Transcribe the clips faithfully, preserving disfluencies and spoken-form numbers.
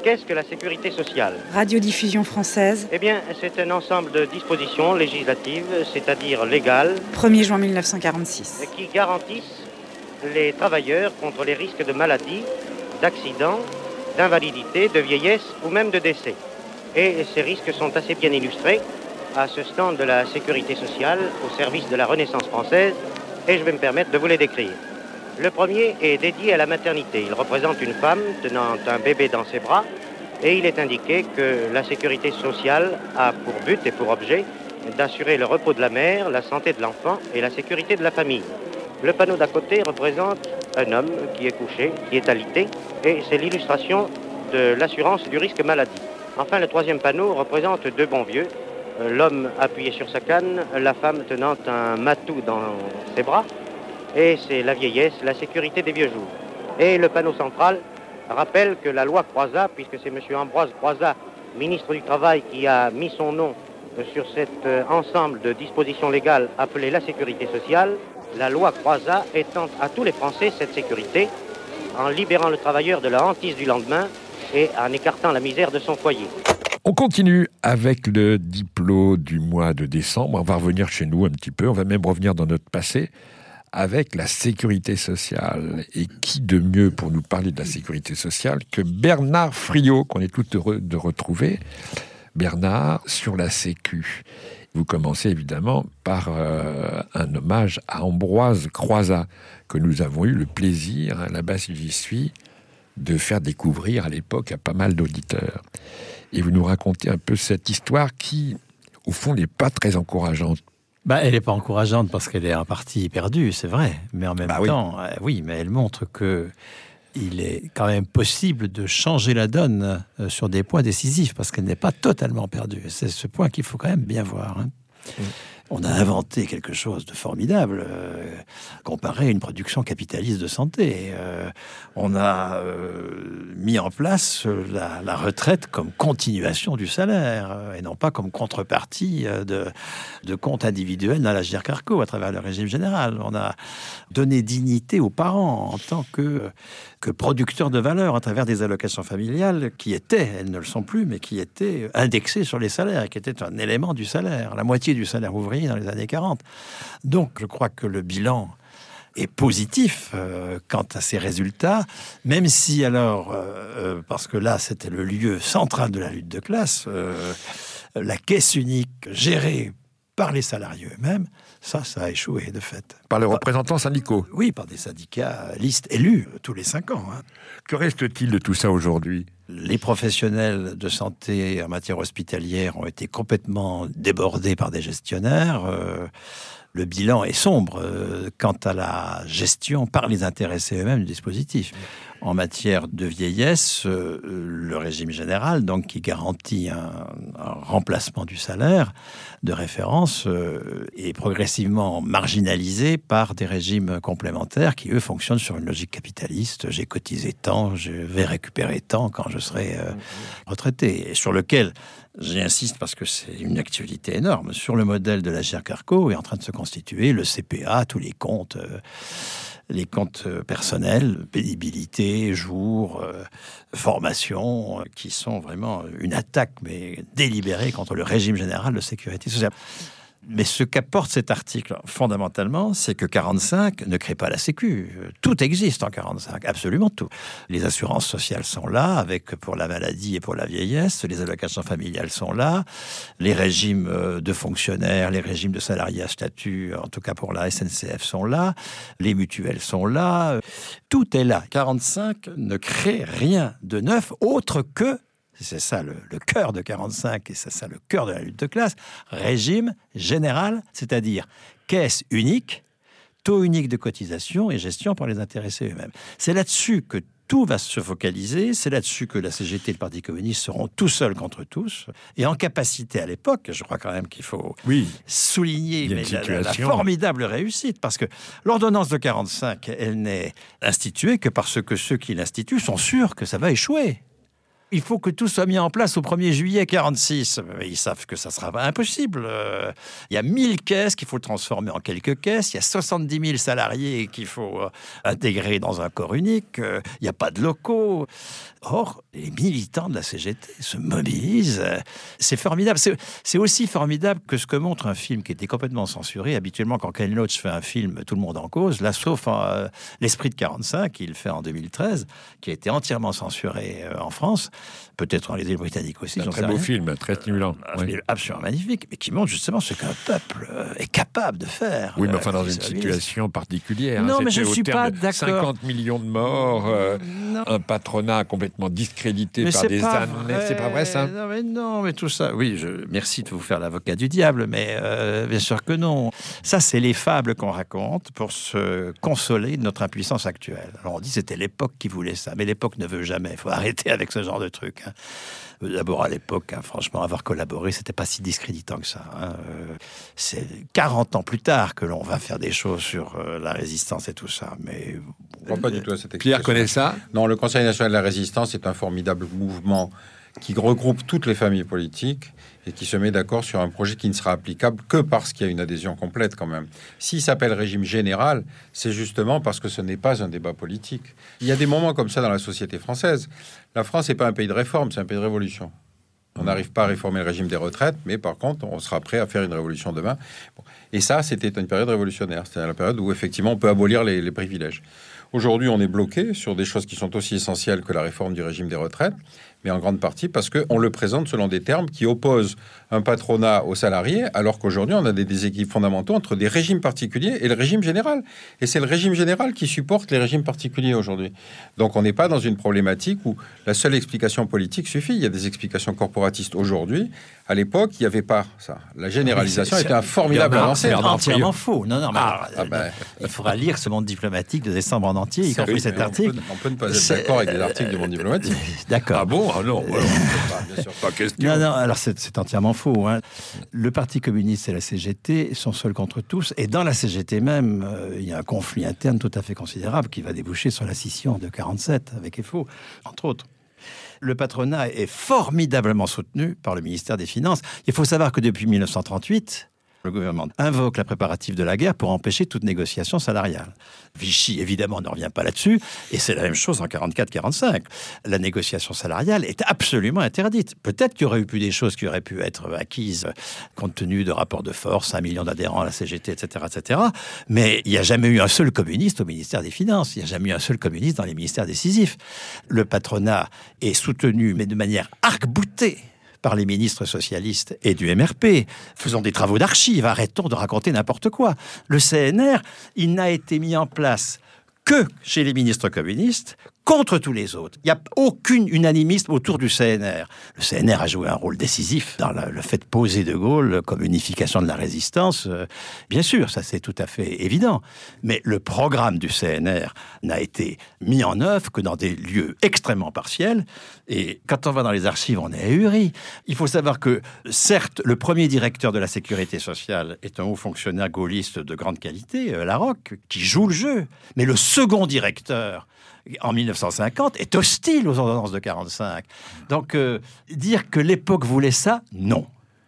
qu'est-ce que la sécurité sociale ? Radiodiffusion française. Eh bien, c'est un ensemble de dispositions législatives, c'est-à-dire légales, premier juin mille neuf cent quarante-six, qui garantissent les travailleurs contre les risques de maladie, d'accident, d'invalidité, de vieillesse ou même de décès. Et ces risques sont assez bien illustrés à ce stand de la sécurité sociale au service de la Renaissance française, et je vais me permettre de vous les décrire. Le premier est dédié à la maternité. Il représente une femme tenant un bébé dans ses bras, et il est indiqué que la sécurité sociale a pour but et pour objet d'assurer le repos de la mère, la santé de l'enfant et la sécurité de la famille. Le panneau d'à côté représente un homme qui est couché, qui est alité, et c'est l'illustration de l'assurance du risque maladie. Enfin, le troisième panneau représente deux bons vieux, l'homme appuyé sur sa canne, la femme tenant un matou dans ses bras, et c'est la vieillesse, la sécurité des vieux jours. Et le panneau central rappelle que la loi Croizat, puisque c'est M. Ambroise Croizat, ministre du Travail, qui a mis son nom sur cet ensemble de dispositions légales appelées la sécurité sociale, la loi Croizat étend à tous les Français cette sécurité en libérant le travailleur de la hantise du lendemain et en écartant la misère de son foyer. On continue avec le diplôme du mois de décembre. On va revenir chez nous un petit peu. On va même revenir dans notre passé avec la sécurité sociale. Et qui de mieux pour nous parler de la sécurité sociale que Bernard Friot, qu'on est tout heureux de retrouver. Bernard, sur la Sécu. Vous commencez évidemment par euh, un hommage à Ambroise Croizat, que nous avons eu le plaisir, hein, là-bas si j'y suis, de faire découvrir à l'époque à pas mal d'auditeurs. Et vous nous racontez un peu cette histoire qui, au fond, n'est pas très encourageante. Bah, elle n'est pas encourageante parce qu'elle est en partie perdue, c'est vrai. Mais en même bah, temps, oui. Euh, oui, mais elle montre que il est quand même possible de changer la donne euh, sur des points décisifs parce qu'elle n'est pas totalement perdue. C'est ce point qu'il faut quand même bien voir. Hein. Mmh. On a inventé quelque chose de formidable, euh, comparé à une production capitaliste de santé. Euh, on a euh, mis en place la, la retraite comme continuation du salaire, euh, et non pas comme contrepartie euh, de, de comptes individuels dans l'Agirc-Arrco à travers le régime général. On a donné dignité aux parents en tant que, que producteurs de valeur à travers des allocations familiales qui étaient, elles ne le sont plus, mais qui étaient indexées sur les salaires, et qui étaient un élément du salaire, la moitié du salaire ouvrier dans les années quarante. Donc, je crois que le bilan est positif euh, quant à ces résultats, même si alors, euh, parce que là, c'était le lieu central de la lutte de classe, euh, la caisse unique gérée par les salariés eux-mêmes, ça, ça a échoué de fait. Par les représentants syndicaux ? Oui, par des syndicats listes élus tous les cinq ans. Hein. Que reste-t-il de tout ça aujourd'hui ? Les professionnels de santé en matière hospitalière ont été complètement débordés par des gestionnaires. Euh, le bilan est sombre euh, quant à la gestion par les intéressés eux-mêmes du dispositif. En matière de vieillesse, euh, le régime général, donc qui garantit un, un remplacement du salaire de référence, euh, est progressivement marginalisé par des régimes complémentaires qui, eux, fonctionnent sur une logique capitaliste. J'ai cotisé tant, je vais récupérer tant quand je serai euh, retraité. Et sur lequel, j'insiste parce que c'est une actualité énorme, sur le modèle de l'Agirc-Arrco est en train de se constituer le C P A, tous les comptes... Euh, les comptes personnels, pénibilité, jours, euh, formation, euh, qui sont vraiment une attaque mais délibérée contre le régime général de sécurité sociale. Mais ce qu'apporte cet article, fondamentalement, c'est que quarante-cinq ne crée pas la Sécu. Tout existe en quarante-cinq, absolument tout. Les assurances sociales sont là, avec pour la maladie et pour la vieillesse. Les allocations familiales sont là. Les régimes de fonctionnaires, les régimes de salariés à statut, en tout cas pour la S N C F, sont là. Les mutuelles sont là. Tout est là. quarante-cinq ne crée rien de neuf, autre que... C'est ça le, le cœur de quarante-cinq et c'est ça le cœur de la lutte de classe. Régime général, c'est-à-dire caisse unique, taux unique de cotisation et gestion par les intéressés eux-mêmes. C'est là-dessus que tout va se focaliser, c'est là-dessus que la C G T et le Parti communiste seront tout seuls contre tous, et en capacité à l'époque, je crois quand même qu'il faut oui. souligner mais la, la, la formidable réussite, parce que l'ordonnance de quarante-cinq, elle n'est instituée que parce que ceux qui l'instituent sont sûrs que ça va échouer. Il faut que tout soit mis en place au premier juillet quarante-six. Mais ils savent que ça sera impossible. Euh, il y a mille caisses qu'il faut transformer en quelques caisses. Il y a soixante-dix mille salariés qu'il faut euh, intégrer dans un corps unique. Euh, il n'y a pas de locaux. Or, les militants de la C G T se mobilisent. C'est formidable. C'est, c'est aussi formidable que ce que montre un film qui était complètement censuré. Habituellement, quand Ken Loach fait un film, tout le monde en cause. Là, sauf euh, L'Esprit de quarante-cinq, qu'il fait en deux mille treize, qui a été entièrement censuré euh, en France. Peut-être dans les îles britanniques aussi. C'est un très beau rien. film, très stimulant. Un film absolument magnifique, mais qui montre justement ce qu'un peuple est capable de faire. Oui, mais enfin dans une situation particulière. Non, hein. mais je ne suis pas d'accord. cinquante millions de morts, euh, un patronat complètement discrédité mais par des années. C'est pas vrai, ça? Non, mais non, mais tout ça. Oui, je merci de vous faire l'avocat du diable, mais euh, bien sûr que non. Ça, c'est les fables qu'on raconte pour se consoler de notre impuissance actuelle. Alors on dit c'était l'époque qui voulait ça, mais l'époque ne veut jamais. Il faut arrêter avec ce genre de truc. Hein. D'abord, à l'époque, hein, franchement, avoir collaboré, c'était pas si discréditant que ça. Hein. Euh, c'est quarante ans plus tard que l'on va faire des choses sur euh, la résistance et tout ça. Mais je ne crois pas du tout à cette explication. Pierre connaît ça? Non, le Conseil national de la résistance est un formidable mouvement qui regroupe toutes les familles politiques et qui se met d'accord sur un projet qui ne sera applicable que parce qu'il y a une adhésion complète quand même. S'il s'appelle régime général, c'est justement parce que ce n'est pas un débat politique. Il y a des moments comme ça dans la société française. La France n'est pas un pays de réforme, c'est un pays de révolution. On n'arrive pas à réformer le régime des retraites, mais par contre, on sera prêt à faire une révolution demain. Bon. Et ça, c'était une période révolutionnaire. C'était la période où, effectivement, on peut abolir les, les privilèges. Aujourd'hui, on est bloqué sur des choses qui sont aussi essentielles que la réforme du régime des retraites, mais en grande partie parce qu'on le présente selon des termes qui opposent un patronat aux salariés, alors qu'aujourd'hui, on a des déséquilibres fondamentaux entre des régimes particuliers et le régime général. Et c'est le régime général qui supporte les régimes particuliers aujourd'hui. Donc, on n'est pas dans une problématique où la seule explication politique suffit. Il y a des explications corporatistes aujourd'hui. À l'époque, il n'y avait pas ça. La généralisation c'est, était un formidable avancée. C'est entièrement faux. Non, non, mais ah, alors, ah ben, il faudra lire ce monde diplomatique de décembre en entier, y compris oui, cet article. On peut, on peut ne pas être c'est, d'accord avec des articles du monde diplomatique. D'accord. Ah bon? Ah non, alors, pas, bien sûr, pas question. Non, non, alors c'est, c'est entièrement faux. Hein. Le Parti communiste et la C G T sont seuls contre tous. Et dans la C G T même, euh, il y a un conflit interne tout à fait considérable qui va déboucher sur la scission de quarante-sept avec F O, entre autres. Le patronat est formidablement soutenu par le ministère des Finances. Il faut savoir que depuis dix-neuf cent trente-huit, le gouvernement invoque la préparative de la guerre pour empêcher toute négociation salariale. Vichy, évidemment, ne revient pas là-dessus, et c'est la même chose en quarante-quatre quarante-cinq. La négociation salariale est absolument interdite. Peut-être qu'il y aurait eu plus des choses qui auraient pu être acquises compte tenu de rapports de force, un million d'adhérents à la C G T, et cetera, et cetera. Mais il n'y a jamais eu un seul communiste au ministère des Finances. Il n'y a jamais eu un seul communiste dans les ministères décisifs. Le patronat est soutenu, mais de manière arc-boutée, par les ministres socialistes et du M R P. Faisons des travaux d'archives, arrêtons de raconter n'importe quoi. Le C N R, il n'a été mis en place que chez les ministres communistes, contre tous les autres. Il n'y a aucune unanimisme autour du C N R. Le C N R a joué un rôle décisif dans la, le fait de poser De Gaulle comme unification de la résistance. Euh, bien sûr, ça c'est tout à fait évident. Mais le programme du C N R n'a été mis en œuvre que dans des lieux extrêmement partiels. Et quand on va dans les archives, on est ahuri. Il faut savoir que, certes, le premier directeur de la sécurité sociale est un haut fonctionnaire gaulliste de grande qualité, euh, Larocque, qui joue le jeu. Mais le second directeur, en dix-neuf cent cinquante, est hostile aux ordonnances de quarante-cinq. Donc, euh, dire que l'époque voulait ça, non.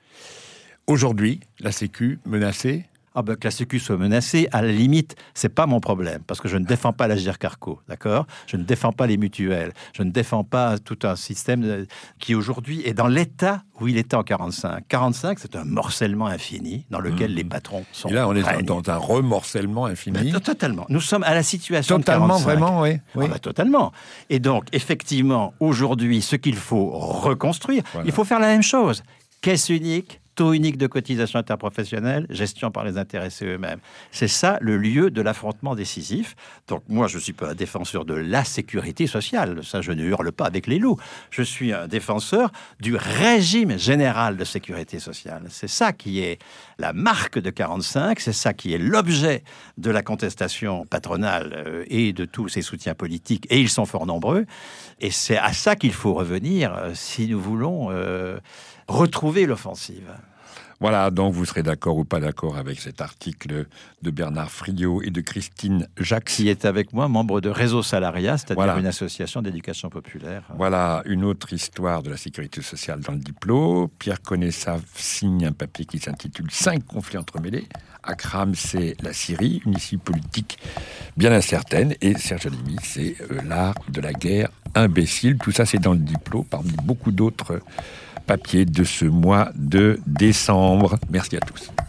Aujourd'hui, la Sécu menacée? Ah ben, que la Sécu soit menacée, à la limite, c'est pas mon problème, parce que je ne défends pas l'Agirc Arrco, d'accord? Je ne défends pas les mutuelles, je ne défends pas tout un système qui aujourd'hui est dans l'état où il était en quarante-cinq. quarante-cinq, c'est un morcellement infini dans lequel mmh. les patrons sont. Et là, on est règnés. dans un remorcellement infini. Ben, totalement. Nous sommes à la situation totalement, de quarante-cinq. Vraiment, oui. oui. Ah ben, totalement. Et donc, effectivement, aujourd'hui, ce qu'il faut reconstruire, voilà. Il faut faire la même chose. Caisse unique, taux unique de cotisation interprofessionnelle, gestion par les intéressés eux-mêmes. C'est ça le lieu de l'affrontement décisif. Donc moi, je ne suis pas un défenseur de la sécurité sociale. Ça, je ne hurle pas avec les loups. Je suis un défenseur du régime général de sécurité sociale. C'est ça qui est la marque de quarante-cinq. C'est ça qui est l'objet de la contestation patronale et de tous ses soutiens politiques. Et ils sont fort nombreux. Et c'est à ça qu'il faut revenir si nous voulons... Euh, retrouver l'offensive. Voilà, donc vous serez d'accord ou pas d'accord avec cet article de Bernard Friot et de Christine Jacques. Qui est avec moi, membre de Réseau Salariat, c'est-à-dire voilà. une association d'éducation populaire. Voilà, une autre histoire de la sécurité sociale dans le diplôme. Pierre Conessa signe un papier qui s'intitule « Cinq conflits entremêlés ». Akram, c'est la Syrie, une issue politique bien incertaine. Et Serge Alimi, c'est euh, l'art de la guerre imbécile. Tout ça, c'est dans le diplôme, parmi beaucoup d'autres papiers de ce mois de décembre. Merci à tous.